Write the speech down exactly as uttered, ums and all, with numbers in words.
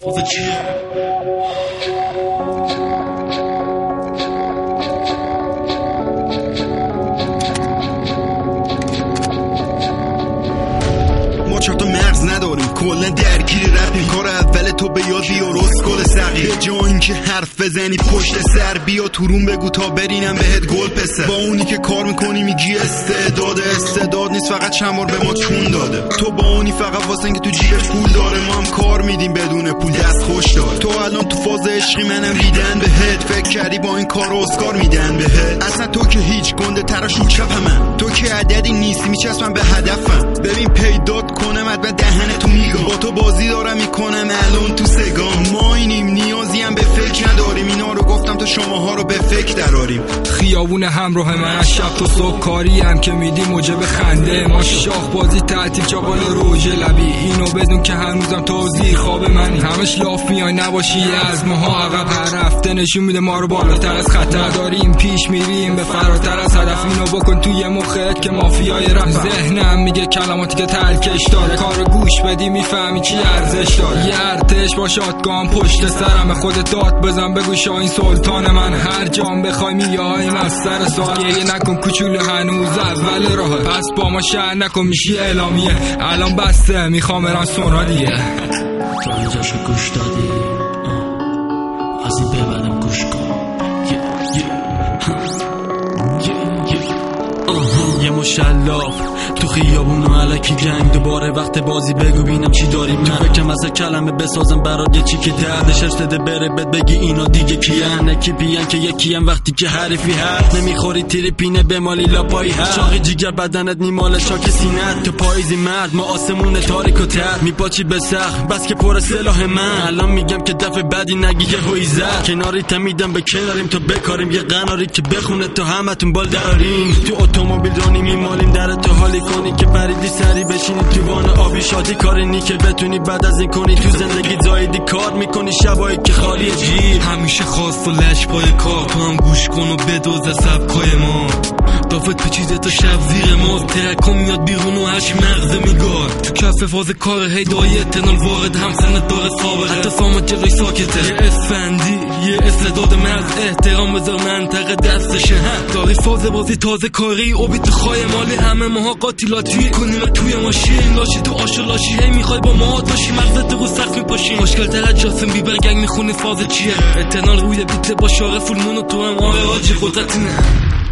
ما چهار تا مغز نداریم، کلا درگیر رفتیم. کار اول تو به یاد بیار اسکل سقی، به جا اینکه حرف بزنی پشت سر بیا تو روم بگو تا برینم بهت گل پسر. با اونی که کار میکنی میگی استعداد، استعداد نیست فقط چند بار به ما چون داده. تو با اونی فقط واسه اینکه تو جیبت پول داره، ما هم کار میدیم بدون پول دست خوش داره. تو الان تو فاز عشقی منم ریدن بهت، فکر کردی با این کار اسکار میدن بهت. اصلا تو که هیچ گنده تراشون چپمم، تو که عددی نیستی میچسبم به هدفم. ببین پیدات کنم ات به دهن تو میگم، با تو بازی دارم میکنم الان تو سگام. ما اینیم نیازی هم به فکر نداریم، اینا رو گفتم تا شماها رو به فکر دراریم. خیابون همراه من از شب تا صبح کاری هم که میدی موجب خنده ما. شاخ بازی تعطیل چاقال روژه لبی، اینو بدون که هنوزم توضیح خواب منی. همش لاف میای نباشی از ماها عقب، هر هفته نشون میده ما رو بالاتر از خطر داریم، پیش میریم به فراتر از هدف. اینو بکن توی مخت که مافیای رفت. ذهنم میگه کلماتی که ترکش داره، کار گوش بدی میفهمی چی ارزش داره. یه ارتش با شاتگان پشت سرم، به خودت داد بزن بگو شاین سلطان من. هر جام بخوای میایم از سر سوال، گریه نکن کوچولو هنوز اول راه. پس با ما شهر نکن میشی اعلامیه، الان بسته میخوام برم سونا دیگه. تو اینجاشو گوش دادی از این ببرم گوش کن. یه مشلاف تو خیابون و علکی جنگ، دوباره وقت بازی بگو بینم چی داری. من تو فکرم از کلمه بسازم برات یه چی که دردش اشتده بره بد بگی اینا دیگه کیان. نکی بیان که یکی هم وقتی که حریفی هست نمیخوری تیری پینه به مالی لاپایی هست. چاقی جیگر بدنت نیمال شاک سینت، تو پاییزی مرد ما آسمون تاریک و تر میپاچی به سخت بس که پر سلاح من. الان میگم که دفعه بعدی نگی یه هوی زد، کناری تمیدم به کناریم تو بکاریم. یه قناری که بخونه تو همتون بال دراریم، تو اتومبیل رانی میمالیم در تو حالی کنی که پریدی سری بشینی تو وان آبی شادی. کاری نی که بتونی بعد از این کنی تو زندگی زایدی کار میکنی شبایی که خالی جیب. همیشه خواست و لش پای کار، تو هم گوش کن و بدوز سبکای ما. دافت پیچیده تا شب زیر ماست، ترکم میاد بیرون و هش مغزه میگار. تو کف فاز کار هیدای اتنال وارد همسنت داره سابقه، حتی سامت جلوی ساکته. یه اسفندی یه استعداد مرز، احترام بذار منطقه دستشه. داری فاز بازی تازه کاری اوبی تو خواهی مالی، همه ماها قاتیلاتی میکنیم توی ماشین. لاشی تو آش و لاشی هی میخوای با ما باشی، مغزت رو سخت میپاشی. مشکل تر از جاسم بیبر گنگ میخونی فاز چیه. اتنال روی بیت با شاره فولمون و تو هم آره آجی قدرتی نه.